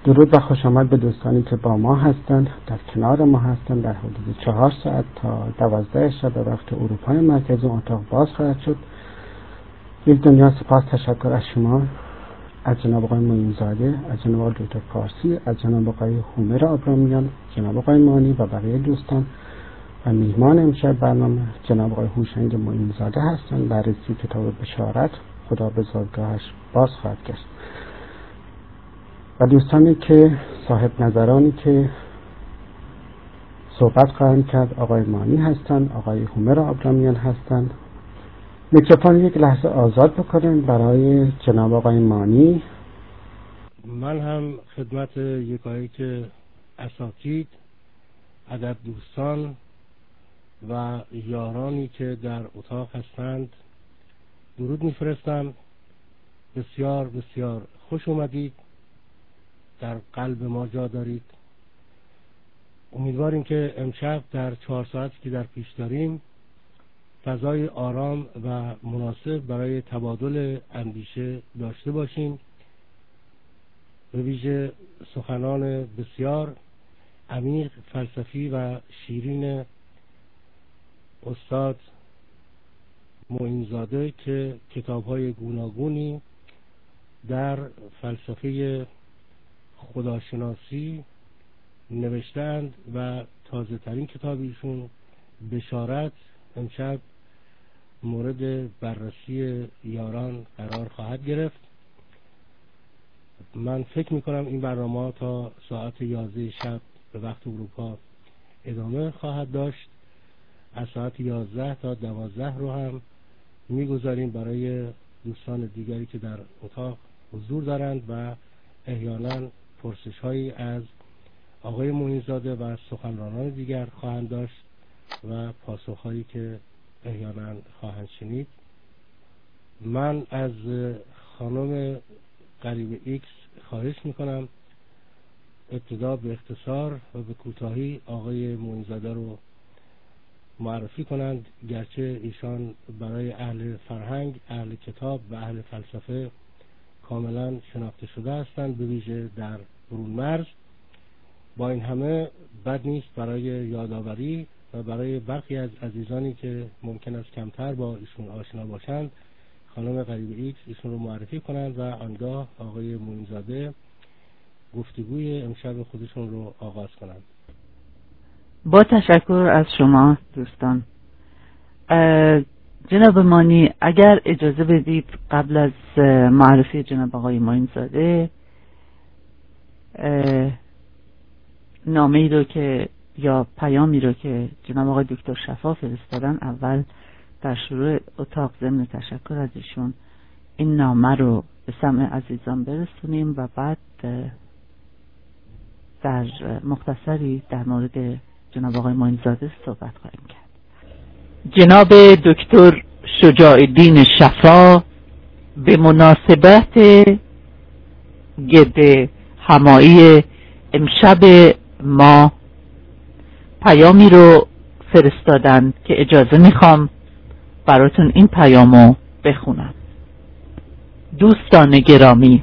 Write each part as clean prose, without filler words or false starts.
درود و خوش آمد به دوستانی که با ما هستند، در کنار ما هستند. در حدود 4 ساعت تا 12 شب به وقت اروپای مرکزی اتاق باز خواهد شد. یک دنیا سپاس تشکر از شما، از جناب آقای معین‌زاده، از جناب آقای دکتر پارسی، از جناب آقای هومر آبرامیان، جناب آقای مانی و بقیه دوستان. و میهمان امشب برنامه جناب آقای هوشنگ معین‌زاده هستند. بررسی کتاب بشارت، خدا به زادگاهش باز خواهد گشت. و دوستانی که صاحب نظرانی که صحبت خواهند کرد آقای مانی هستند، آقای هومر آبرامیان هستند. میکروفون یک لحظه آزاد بکنیم برای جناب آقای مانی. من هم خدمت یکایک اساتید، ادب دوستان و یارانی که در اتاق هستند درود میفرستم. بسیار بسیار خوش اومدید، در قلب ما جا دارید. امیدواریم که امشب در 4 ساعتی که در پیش داریم فضای آرام و مناسب برای تبادل اندیشه داشته باشیم. به ویژه سخنان بسیار عمیق، فلسفی و شیرین استاد معین‌زاده که کتاب‌های گوناگونی در فلسفه خداشناسی نوشتند و تازه ترین کتاب ایشون بشارت امشب مورد بررسی یاران قرار خواهد گرفت. من فکر میکنم این برنامه تا ساعت 11 شب به وقت اروپا ادامه خواهد داشت. از ساعت 11 تا 12 رو هم میگذاریم برای دوستان دیگری که در اتاق حضور دارند و احیانا پرسش هایی از آقای معین‌زاده و سخنرانان دیگر خواهند داشت و پاسخ هایی که احیانا خواهند شنید. من از خانم قریب ایکس خواهش میکنم ابتدا به اختصار و به کوتاهی آقای معین‌زاده رو معرفی کنند، گرچه ایشان برای اهل فرهنگ، اهل کتاب و اهل فلسفه کاملا شناخته شده هستند، به ویژه در برون مرز. با این همه بد نیست برای یادآوری و برای برخی از عزیزانی که ممکن است کمتر با ایشون آشنا باشند خانم قریب ایکس ایشون رو معرفی کنند و آنگاه آقای معین‌زاده گفتگوی امشب خودشون رو آغاز کنند. با تشکر از شما دوستان. جناب مانی، اگر اجازه بدید قبل از معرفی جناب آقای معین‌زاده نامه‌ای رو که یا پیامی رو که جناب آقای دکتر شفا فرستادن اول در شروع اتاق ضمن تشکر از ایشون این نامه رو به سمع عزیزان برسونیم و بعد در مختصری در مورد جناب آقای معین‌زاده صحبت خواهیم کرد. جناب دکتر شجاع‌الدین شفا به مناسبت گرد همایی امشب ما پیامی رو فرستادن که اجازه میخوام براتون این پیامو بخونم. دوستان گرامی،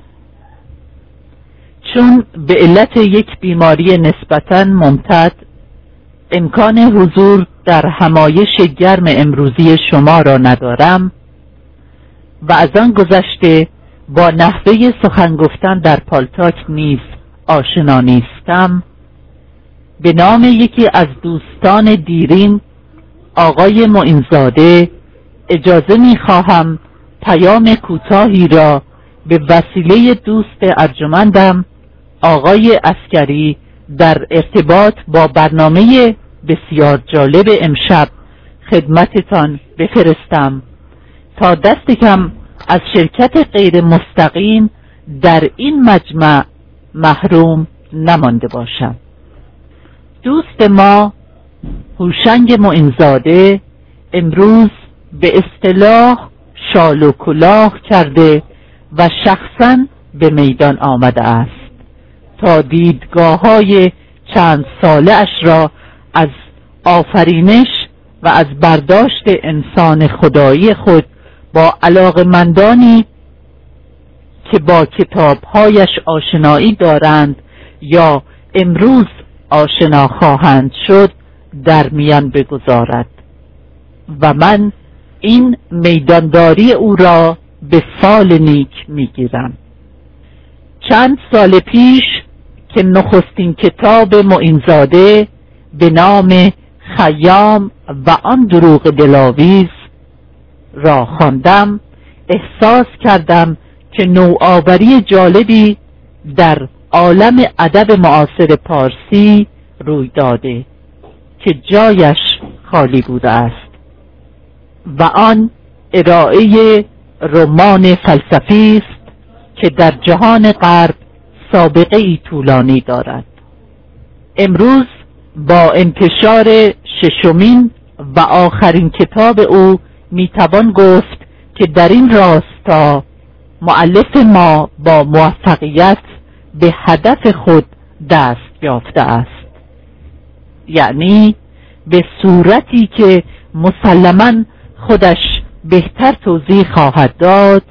چون به علت یک بیماری نسبتاً ممتد امکان حضور در همایش گرم امروزی شما را ندارم و از آن گذشته با نحوه سخن گفتن در پالتاک نیز آشنا نیستم، به نام یکی از دوستان دیرین آقای معین‌زاده اجازه می‌خواهم پیام کوتاهی را به وسیله دوست ارجمندم آقای عسکری در ارتباط با برنامه بسیار جالب امشب خدمتتان بفرستم تا دست کم از شرکت غیر مستقیم در این مجمع محروم نمانده باشم. دوست ما هوشنگ معین‌زاده امروز به اصطلاح شال و کلاه کرده و شخصاً به میدان آمده است تا دیدگاه‌های چند ساله اش را از آفرینش و از برداشت انسان خدایی خود با علاقه‌مندانی که با کتاب‌هایش آشنایی دارند یا امروز آشنا خواهند شد در میان بگذارد و من این میدانداری او را به فال نیک میگیرم. چند سال پیش که نخستین کتاب معینزاده به نام خیام و آن دروغ دلاویز را خواندم، احساس کردم که نوآوری جالبی در عالم ادب معاصر پارسی روی داده که جایش خالی بوده است و آن ارائه رمان فلسفی است که در جهان غرب سابقه ای طولانی دارد. امروز با انتشار ششمین و آخرین کتاب او میتوان گفت که در این راستا مؤلف ما با موفقیت به هدف خود دست یافته است، یعنی به صورتی که مسلماً خودش بهتر توضیح خواهد داد،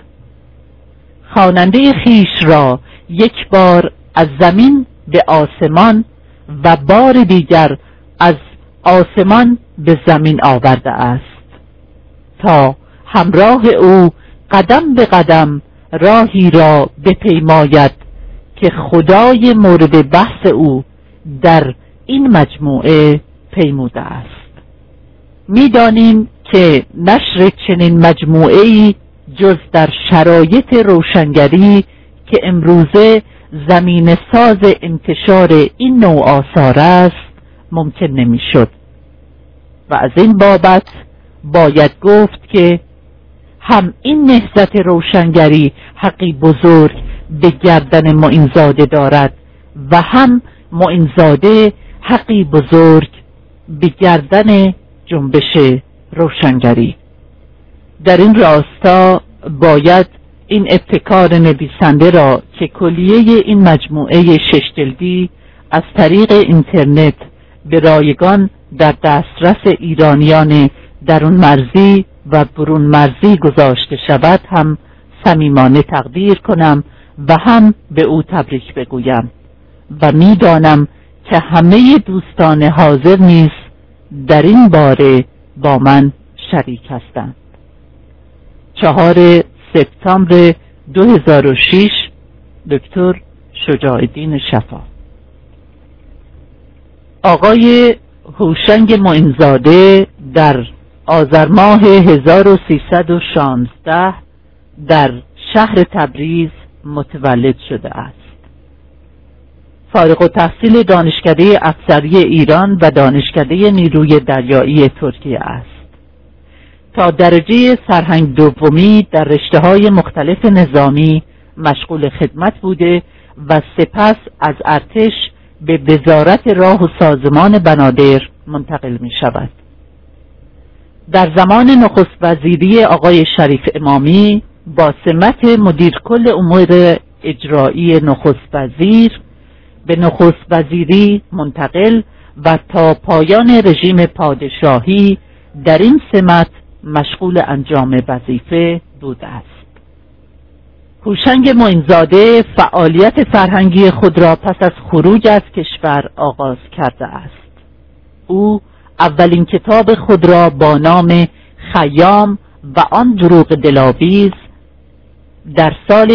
خواننده خیش را یک بار از زمین به آسمان و بار دیگر از آسمان به زمین آورده است تا همراه او قدم به قدم راهی را بپیماید که خدای مورد بحث او در این مجموعه پیموده است. می‌دانیم که نشر چنین مجموعه‌ای جز در شرایط روشنگری که امروزه زمین ساز انتشار این نوع آثار است ممکن نمی‌شد و از این بابت باید گفت که هم این نهضت روشنگری حقی بزرگ به گردن معینزاده دارد و هم معینزاده حقی بزرگ به گردن جنبش روشنگری. در این راستا باید این ابتکار نویسنده را که کلیه این مجموعه 6 جلدی از طریق اینترنت به رایگان در دسترس ایرانیان درون مرزی و برون مرزی گذاشته شود هم صمیمانه تقدیر کنم و هم به او تبریک بگویم و می‌دانم که همه دوستان حاضر نیز در این باره با من شریک هستند. 4 سپتامبر 2006 دکتر شجاع‌الدین شفا. آقای هوشنگ معینزاده در آذر ماه 1316 در شهر تبریز متولد شده است. فارغ التحصیل دانشکده افسری ایران و دانشکده نیروی دریایی ترکیه است. تا درجه سرهنگ دومی در رشته‌های مختلف نظامی مشغول خدمت بوده و سپس از ارتش به وزارت راه و سازمان بنادر منتقل می شود. در زمان نخست وزیری آقای شریف امامی با سمت مدیر کل امور اجرایی نخست وزیر به نخست وزیری منتقل و تا پایان رژیم پادشاهی در این سمت مشغول انجام وظیفه بوده است. هوشنگ معینزاده فعالیت فرهنگی خود را پس از خروج از کشور آغاز کرده است. او اولین کتاب خود را با نام خیام و آن دروغ دلاویز در سال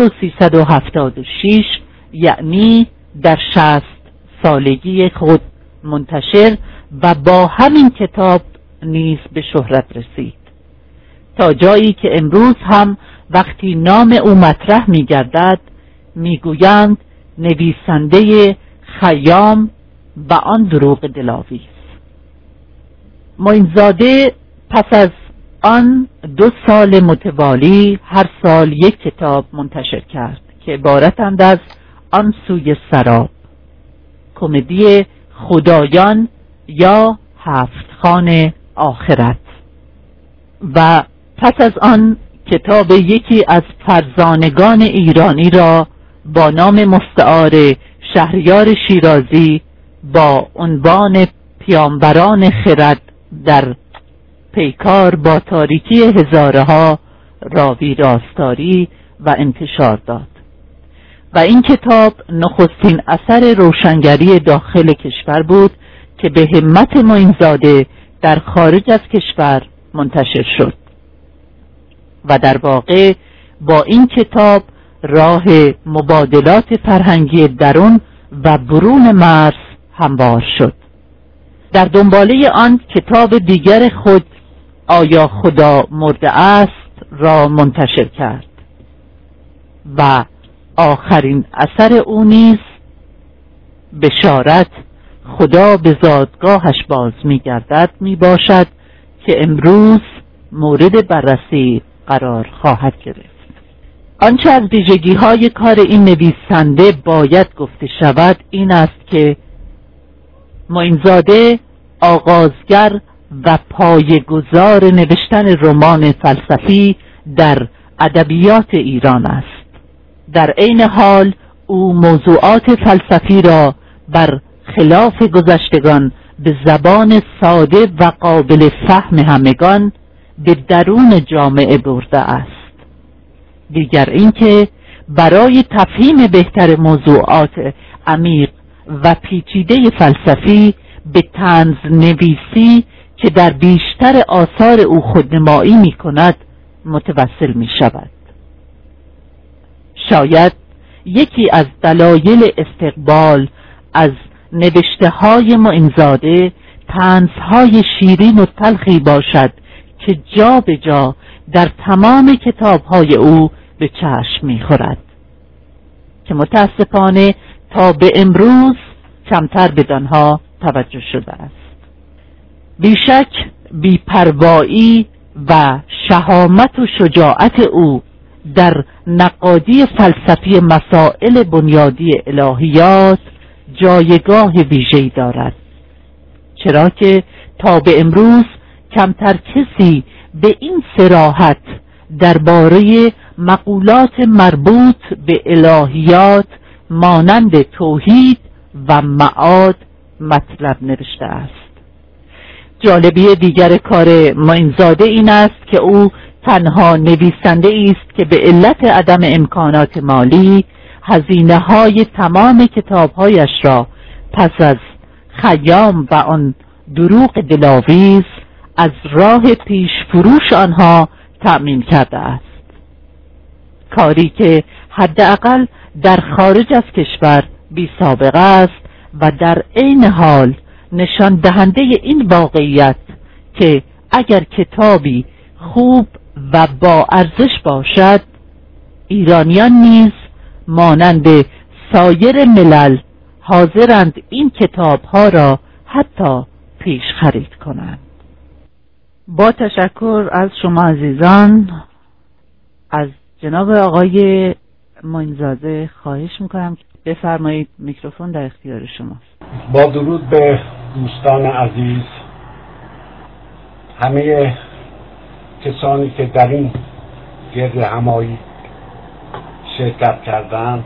1376 یعنی در 60 سالگی خود منتشر و با همین کتاب نیز به شهرت رسید، تا جایی که امروز هم وقتی نام او مطرح می گردد می گویند نویسنده خیام و آن دروغ دلاویز. معینزاده پس از آن 2 سال متوالی هر سال یک کتاب منتشر کرد که عبارتند از آن سوی سراب، کمدی خدایان یا 7 خوان آخرت، و پس از آن کتاب یکی از فرزانگان ایرانی را با نام مستعار شهریار شیرازی با عنوان پیامبران خرد در پیکار با تاریکی هزارها راوی راستاری و انتشار داد و این کتاب نخستین اثر روشنگری داخل کشور بود که به همت معینزاده در خارج از کشور منتشر شد و در واقع با این کتاب راه مبادلات فرهنگی درون و برون مرز هموار شد. در دنباله آن کتاب دیگر خود آیا خدا مرده است را منتشر کرد و آخرین اثر او نیز بشارت خدا به زادگاهش باز می‌گردد میباشد که امروز مورد بررسی قرار خواهد گرفت. آنچه از ویژگی‌های کار این نویسنده باید گفته شود این است که معینزاده آغازگر و پایه‌گذار نوشتن رمان فلسفی در ادبیات ایران است. در عین حال او موضوعات فلسفی را بر خلاف گذشتگان به زبان ساده و قابل فهم همگان به درون جامعه برده است. دیگر اینکه برای تفهیم بهتر موضوعات عمیق و پیچیده فلسفی به طنز نویسی که در بیشتر آثار او خودنمایی می کند متوسل می شود. شاید یکی از دلایل استقبال از نوشته های معینزاده طنزهای شیرین و تلخی باشد که جا به جا در تمام کتابهای او به چشم می خورد که متاسفانه تا به امروز کمتر بدانها توجه شده است. بیشک بی‌پروایی و شهامت و شجاعت او در نقادی فلسفی مسائل بنیادی الهیات جایگاه ویژه‌ای دارد، چرا که تا به امروز کمتر کسی به این صراحت درباره مقولات مربوط به الهیات مانند توحید و معاد مطلب نوشته است. جالبی دیگر کار معینزاده این است که او تنها نویسنده است که به علت عدم امکانات مالی هزینه‌های تمام کتاب‌هایش را پس از خیام و آن دروغ دلاویز از راه پیش فروش آنها تأمین کرده است، کاری که حداقل در خارج از کشور بی سابقه است و در عین حال نشان دهنده این واقعیت که اگر کتابی خوب و با ارزش باشد، ایرانیان نیز مانند سایر ملل حاضرند این کتاب‌ها را حتی پیش خرید کنند. با تشکر از شما عزیزان، از جناب آقای معینزاده خواهش میکنم که بفرمایید، میکروفون در اختیار شماست. با درود به دوستان عزیز، همه کسانی که در این گرد همایی شرکت کردند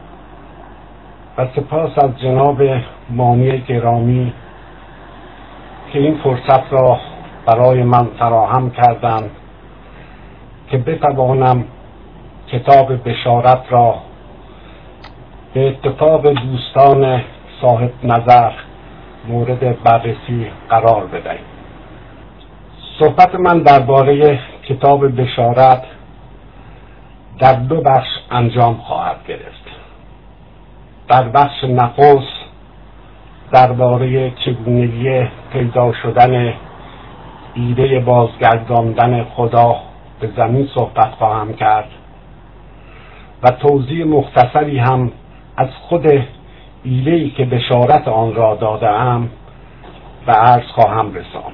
و سپاس از جناب مانی گرامی که این فرصت را برای من فراهم کردند که بتوانم کتاب بشارت را به اتفاق دوستان صاحب نظر مورد بررسی قرار بدهیم. صحبت من درباره کتاب بشارت در دو بخش انجام خواهد گرفت. در بخش نخست درباره چگونگی پیدا شدن ایده بازگرداندن خدا به زمین صحبت خواهم کرد و توضیح مختصری هم از خود ایده‌ای که بشارت آن را داده‌ام و عرض خواهم رساند.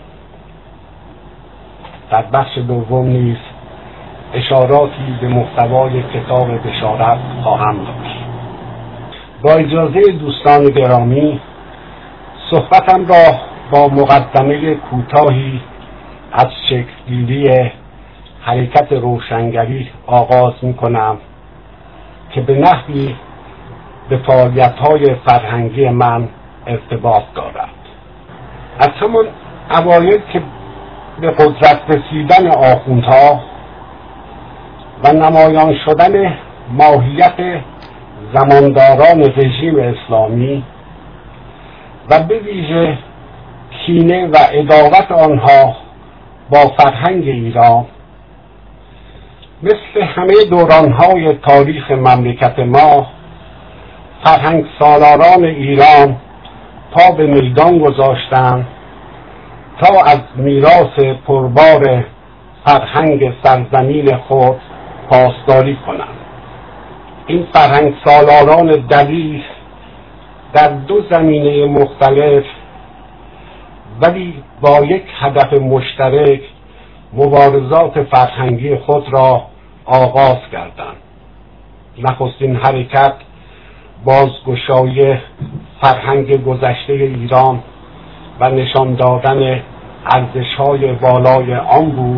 در بخش دوم نیز اشاراتی به محتوای کتاب بشارت خواهم داشت. با اجازه دوستان گرامی، صحبتم را با مقدمه کوتاهی از شکل‌گیری حرکت روشنگری آغاز می‌کنم که به نحوی به فعالیت‌های فرهنگی من ارتباط دارد. از همان اوایل که به قدرت رسیدن آخوندها و نمایان شدن ماهیت زمانداران رژیم اسلامی و به ویژه کینه و عداوت آنها با فرهنگ ایران مثل همه دورانهای تاریخ مملکت ما فرهنگ سالاران ایران پا به میدان گذاشتند تا از میراث پربار فرهنگ سرزمین خود پاسداری کنند. این فرهنگ سالاران دلیر در دو زمینه مختلف ولی با یک هدف مشترک مبارزات فرهنگی خود را آغاز کردند. نخستین حرکت بازگشایی فرهنگ گذشته ایران و نشان دادن ارزش‌های والای آن بود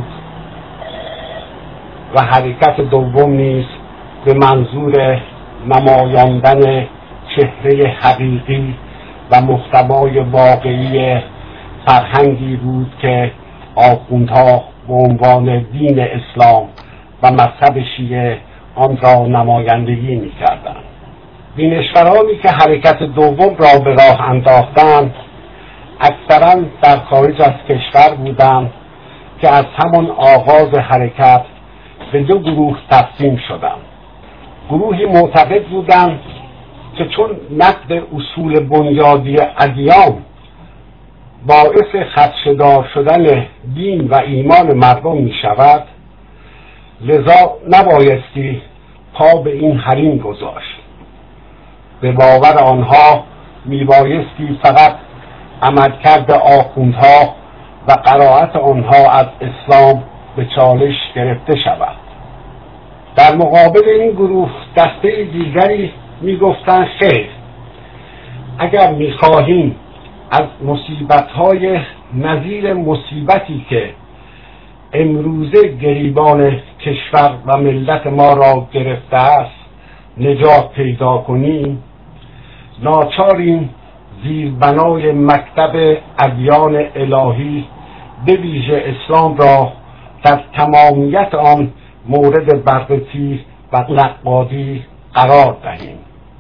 و حرکت دوم نیز به منظور نمایاندن چهره حقیقی و محتوای واقعی فرهنگی بود که آخوندها به عنوان دین اسلام و مذهب شیعه آن را نمایندگی می‌کردند. بینشورانی که حرکت دوم را به راه انداختند اکثراً در خارج از کشور بودند که از همان آغاز حرکت به دو گروه تقسیم شدند. گروهی معتقد بودند که چون نقد اصول بنیادی ادیان باعث خدشه‌دار شدن دین و ایمان مردم می شود، لذا نبایستی پا به این حریم گذاشت. به باور آنها می بایستی فقط عملکرد آخوندها و قرائت آنها از اسلام به چالش گرفته شود. در مقابل این گروه دسته دیگری می گفتند خیر، اگر می خواهیم از مصیبت‌های نظیر مصیبتی که امروزه گریبان کشور و ملت ما را گرفته است نجات پیدا کنیم، ناچاریم زیربنای مکتب ادیان الهی به ویژه اسلام را در تمامیت آن مورد بررسی و نقادی قرار دهیم.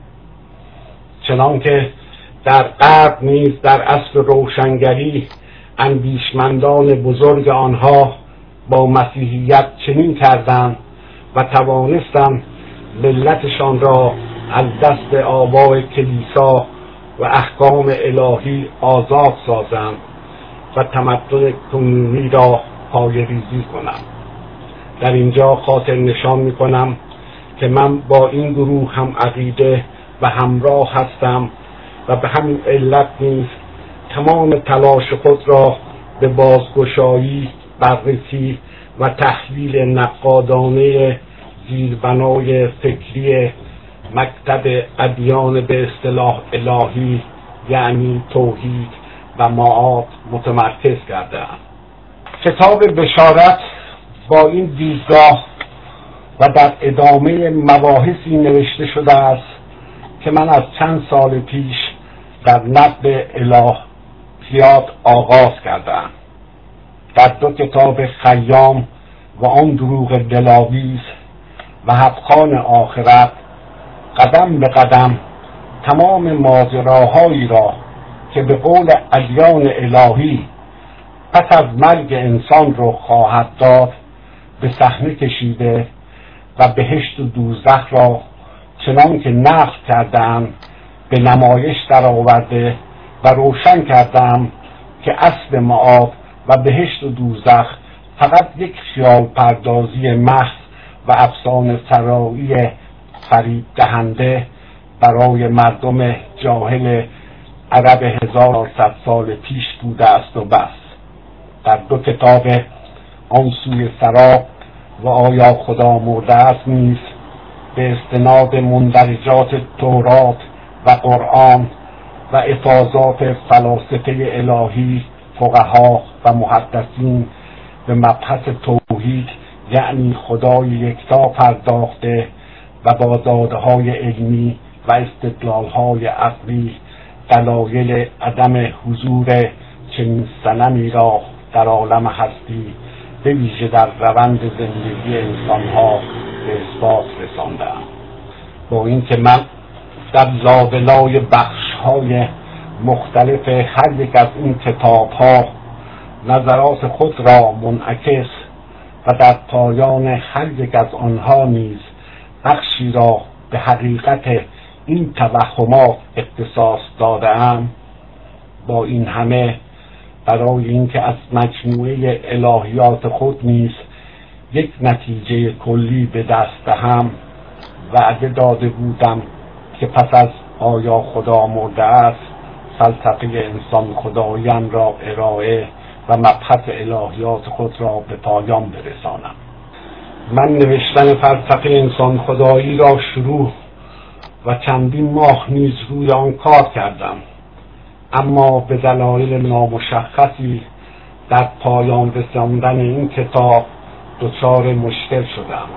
چنانکه در غرب نیز در عصر روشنگری اندیشمندان بزرگ آنها با مسیحیت چنین کردند و توانستند ملتشان را از دست آبای کلیسا و احکام الهی آزاد سازند و تمدن کنونی را پایه‌ریزی کنند. در اینجا خاطر نشان می‌کنم که من با این گروه هم عقیده و همراه هستم و به همین علت نیز تمام تلاش خود را به بازگشایی، بررسی و تحلیل نقادانه زیربنای فکری مکتب ادیان به اصطلاح الهی یعنی توحید و معاد متمرکز کرده‌ام. کتاب بشارت با این دیدگاه و در ادامه مباحثی نوشته شده است که من از چند سال پیش در نقد الهیات آغاز کردم. در دو کتاب خیام و آن دروغ دلاویز و حقخوان آخرت قدم به قدم تمام ماجراهایی را که به قول ادیان الهی پس از مرگ انسان رو خواهد داد به صحنه کشیده و بهشت و دوزخ را چنان که نقل کردم به نمایش درآورده و روشن کردم که اصل معاد و بهشت و دوزخ فقط یک خیال پردازی محض و افسانه سرایی فریب دهنده برای مردم جاهل عرب 1400 سال پیش بوده است و بس. در دو کتاب آن سوی سراب و آیا خدا مرده است نیز به استناد مندرجات تورات و قرآن و افاضات فلاسفه الهی فقها و محدثین به مبحث توحید یعنی خدای یکتا پرداخته و با داده‌های علمی و استدلال‌های عقلی دلایل عدم حضور چنین صنمی را در عالم هستی به ویژه در روند زندگی انسان‌ها به اثبات رسانده‌ام. با اینکه من در لابلای بخش‌های مختلف هر یک از این کتاب‌ها نظرات خود را منعکس و در پایان هر یک از آنها نیز بخشی را به حقیقت این توهمات اختصاص داده‌ام. با این همه برای اینکه از مجموعه الهیات خود نیز یک نتیجه کلی به دست دهم وعده داده بودم که پس از آیا خدا مرده است فلسفه انسان خدایان را ارائه و مبحث الهیات خود را به پایان برسانم. من نوشتن فلسفه انسان خدایی را شروع و چندین ماه نیز روی آن کار کردم، اما به دلایل نامشخصی در پایان رساندن این کتاب دچار مشکل شدم،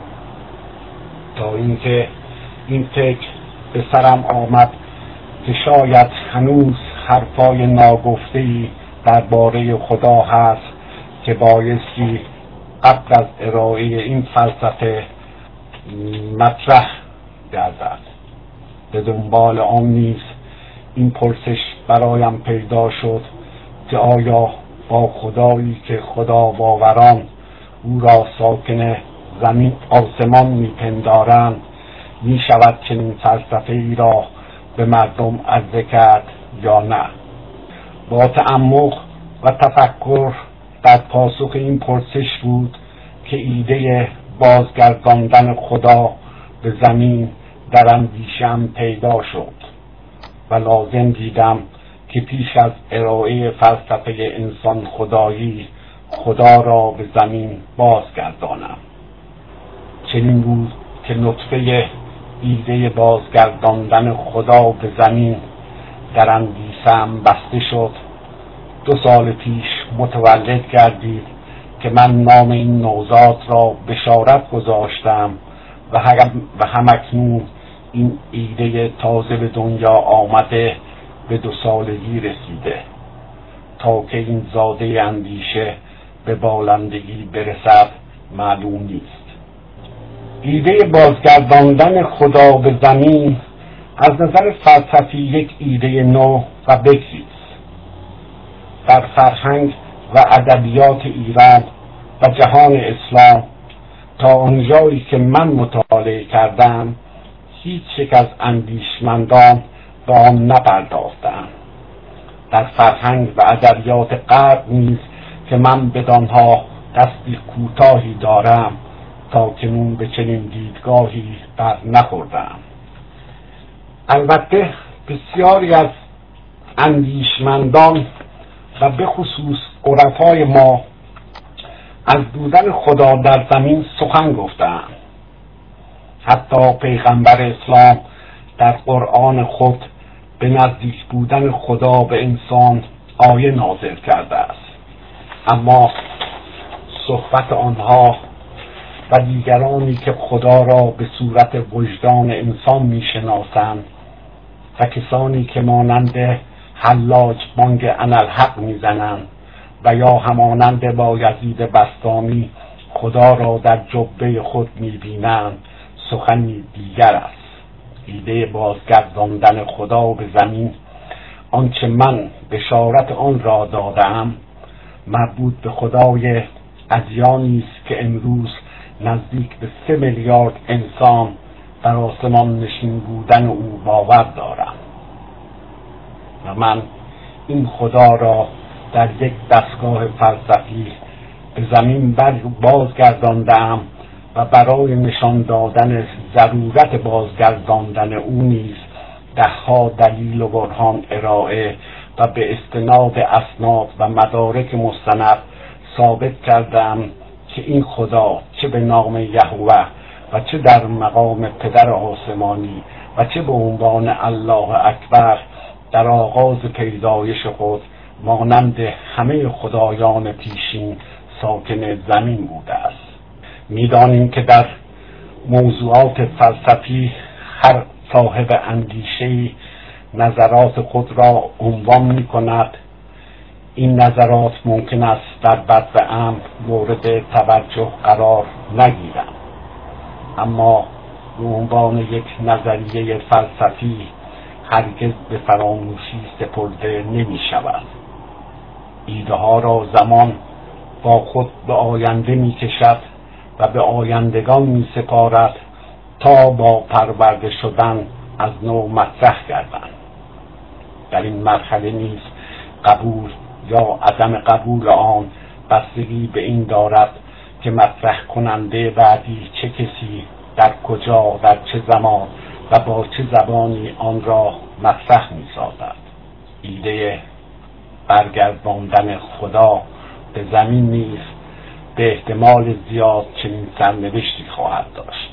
تا اینکه این فکر به سرم آمد که شاید هنوز حرفای ناگفته‌ای درباره خدا هست که بایستی قبل از ارائه این فلسفه مطرح گردد. به دنبال آن نیز این پرسش برایم پیدا شد که آیا با خدایی که خدا باوران او را ساکن زمین آسمان میپندارند می شود چنین فلسفه ای را به مردم عرضه کرد یا نه؟ با تأمل و تفکر در پاسخ این پرسش بود که ایده بازگرداندن خدا به زمین در اندیشه‌ام پیدا شد و لازم دیدم که پیش از ارائه فلسفه انسان خدایی خدا را به زمین بازگردانم. چنین بود که نطفه ایده بازگرداندن خدا به زمین در اندیشه‌ام بسته شد. 2 سال پیش متولد گردید که من نام این نوزاد را بشارت گذاشتم و همکنون این ایده تازه به دنیا آمده به 2 سالگی رسیده. تا که این زاده اندیشه به بالندگی برسد معلوم نیست. ایده بازگرداندن خدا به زمین از نظر فلسفی یک ایده نو و بکری است. در فرهنگ و ادبیات ایران و جهان اسلام تا آنجایی که من مطالعه کردم هیچ یک از اندیشمندان به آن نپرداختند. در فرهنگ و ادبیات غرب نیز که من بدانها دستی کوتاهی دارم تا کنون به چنین دیدگاهی بر نخوردم. البته بسیاری از اندیشمندان و به خصوص عرفای ما از بودن خدا در زمین سخن گفتند. حتی پیغمبر اسلام در قرآن خود به نزدیک بودن خدا به انسان آیه نازل کرده است، اما صحبت آنها و دیگرانی که خدا را به صورت وجدان انسان میشناسند و کسانی که مانند حلاج بانگ اناالحق میزنند و یا همانند بایزید بسطامی خدا را در جبه خود میبینند سخنی دیگر است. ایده بازگرداندن خدا به زمین، آنچه من بشارت آن را دادم، مربوط به خدای ادیانی است که امروز نزدیک به 3 میلیارد انسان در آسمان نشین بودن او باور دارم و من این خدا را در یک دستگاه فلسفی به زمین بازگرداندم و برای نشان دادن ضرورت بازگرداندن او نیز 10 دلیل و برهان ارائه و به استناد اسناد و مدارک مستند ثابت کردم که این خدا چه به نام یهوه و چه در مقام پدر آسمانی و چه به عنوان الله اکبر در آغاز پیدایش خود مانند همه خدایان پیشین ساکن زمین بوده است. می‌دانیم که در موضوعات فلسفی هر صاحب اندیشه‌ای نظرات خود را عنوان می‌کند. این نظرات ممکن است در بطن عام مورد توجه قرار نگیرند، اما به عنوان یک نظریه فلسفی هرگز به فراموشی سپرده نمی شود. ایده ها را زمان با خود به آینده می کشد و به آیندگان می سپارد تا با پرورده شدن از نو مطرح گردند. در این مرحله نیز قبول یا عدم قبول آن بستگی به این دارد که مطرح کننده بعدی چه کسی، در کجا، در چه زمان و با چه زبانی آن را مطرح می سازد. ایده برگرداندن خدا به زمین نیز به احتمال زیاد چنین سرنوشتی خواهد داشت.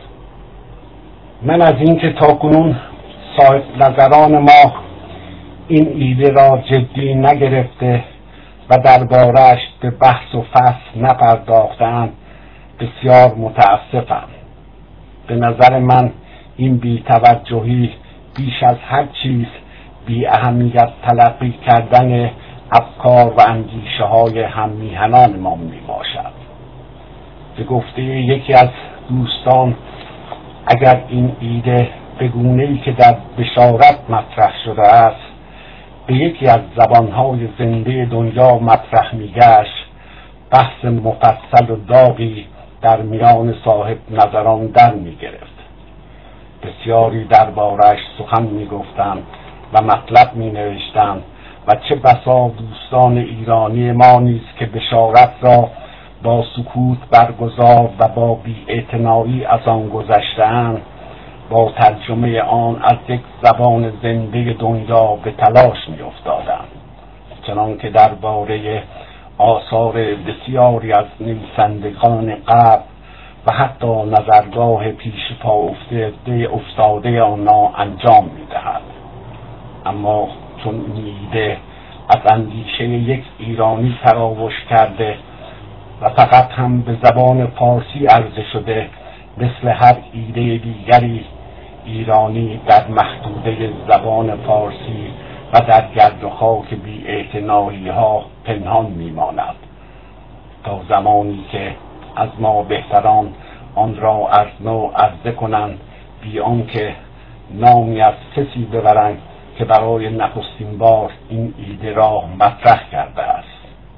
من از اینکه تاکنون صاحب نظران ما این ایده را جدی نگرفته و درباره‌اش به بحث و فصل نپرداختند بسیار متاسفم. به نظر من این بی‌توجهی بیش از هر چیز بی اهمیت تلقی کردن افکار و اندیشه های هم میهنان ما می باشد. به گفته یکی از دوستان، اگر این ایده به گونه‌ای که در بشارت مطرح شده است به یکی از زبانهای زنده دنیا مطرح می‌گشت، بحث مفصل و داغی در میان صاحب نظران در می‌گرفت. بسیاری درباره‌اش سخن می‌گفتند و مطلب می‌نوشتند و چه بسا دوستان ایرانی ما نیز که بشارت را با سکوت برگزار و با بی‌اعتنایی از آن گذشته‌اند، با ترجمه آن از یک زبان زنده دنیا به تلاش می‌افتادند. چنان که درباره آثار بسیاری از نویسندگان قبل و حتی نظرگاه پیش پا افتاده آنها انجام می‌دهد. اما چون این ایده از اندیشه یک ایرانی تراوش کرده و فقط هم به زبان فارسی عرضه شده، مثل هر ایده دیگری ایرانی در محدوده زبان فارسی و در گرد و خاک بی‌اعتنایی‌ها پنهان می‌ماند تا زمانی که از ما بهتران آن را از نو عرضه کنند، بی آنکه نامی از کسی ببرند که برای نخستین بار این ایده را مطرح کرده است.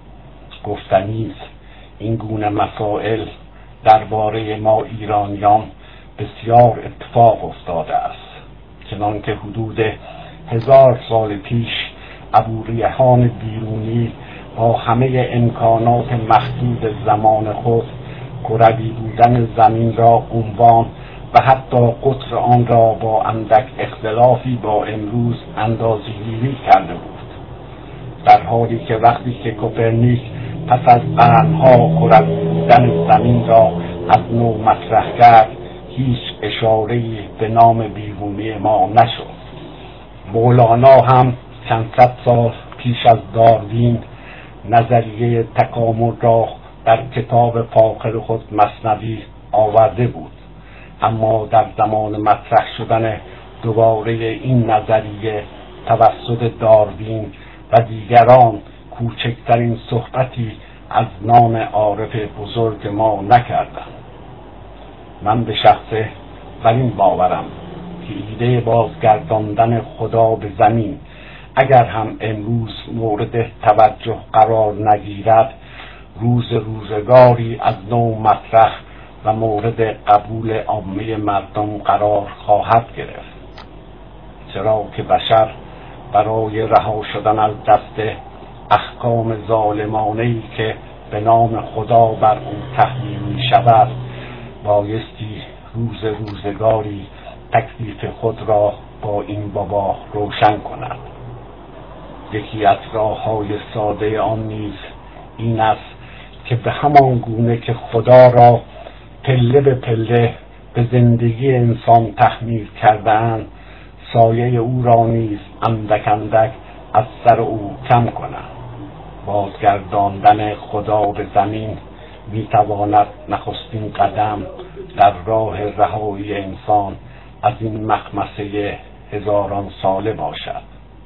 گفتنی است این گونه مسائل درباره ما ایرانیان بسیار اتفاق افتاده است. چنان که حدود 1000 سال پیش ابوریحان بیرونی با همه امکانات محدود زمان خود کروی بودن زمین را عنوان و حتی قطر آن را با اندک اختلافی با امروز اندازه‌گیری کرده بود، در حالی که وقتی که کوپرنیک پس از قرنها کروی بودن زمین را از نو مطرح کرد، هیچ اشاره‌ای به نام بیرونی ما نشد. مولانا هم چند صد سال پیش از داروین نظریه تکامل را در کتاب فاخر خود مثنوی آورده بود، اما در زمان مطرح شدن دوباره این نظریه توسط داروین و دیگران کوچکترین صحبتی از نام عارف بزرگ ما نکردند. من به شخصه بر این باورم که ایده بازگرداندن خدا به زمین اگر هم امروز مورد توجه قرار نگیرد، روزگاری از نو مطرح و مورد قبول عامه مردم قرار خواهد گرفت، چرا که بشر برای رها شدن از دست احکام ظالمانه‌ای که به نام خدا بر او تحمیل می شود بایستی روزگاری تکلیف خود را با این بابا روشن کند. یکی از راه‌های ساده آن نیز این است که به همان گونه که خدا را پله به پله به زندگی انسان تحمیل کرده‌اند، سایه او را نیز اندک اندک از سر او کم کنند. بازگرداندن خدا به زمین میتواند نخستین قدم در راه رهایی انسان از این مخمسه هزاران ساله باشد.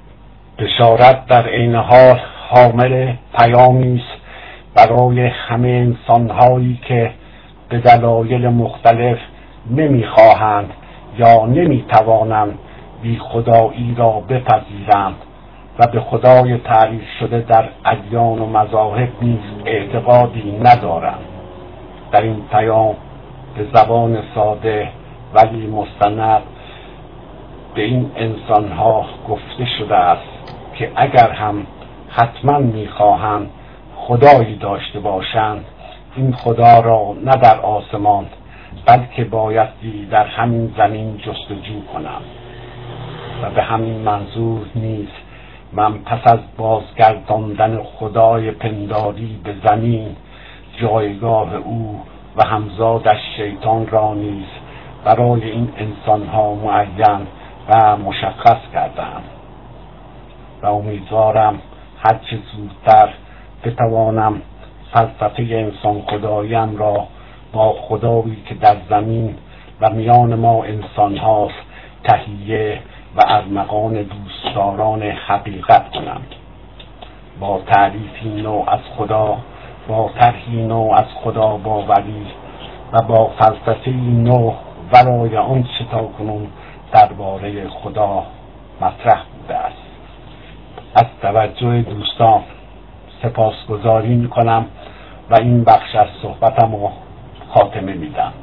بشارت در عین حال حامل پیامی است برای همه انسان‌هایی که به دلایل مختلف نمی‌خواهند یا نمیتوانند بی خدایی را بپذیرند و به خدای تعریف شده در ادیان و مذاهب نیز اعتقادی ندارند. در این پیام به زبان ساده ولی مستند به این انسانها گفته شده است که اگر هم حتما میخواهند خدایی داشته باشند، این خدا را نه در آسمان بلکه بایستی در همین زمین جستجو کنند. و به همین منظور نیز من پس از بازگرداندن خدای پنداری به زمین، جایگاه او و همزادش شیطان را نیز برای این انسانها معین و مشخص کردم و امیدوارم هرچه زودتر بتوانم فلسفه انسان خداییم را با خدایی که در زمین و میان ما انسان هاست تهیه و ارمغان دوستداران حقیقت کنم. با تعریفی نو از خدا، با طرحی نو از خدا باوری و با فلسفه نو برای آنچه تاکنون درباره خدا مطرح بوده است. از توجه دوستان سپاسگزاری می‌کنم و این بخش از صحبتم رو خاتمه میدم.